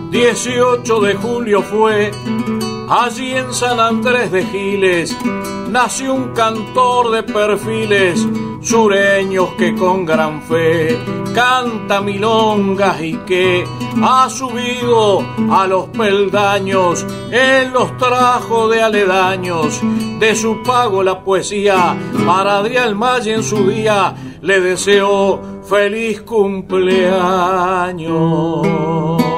18 de julio fue, allí en San Andrés de Giles, nació un cantor de perfiles sureños que con gran fe canta milongas y que ha subido a los peldaños, él los trajo de aledaños, de su pago la poesía, para Adrián Maggi en su día le deseó feliz cumpleaños.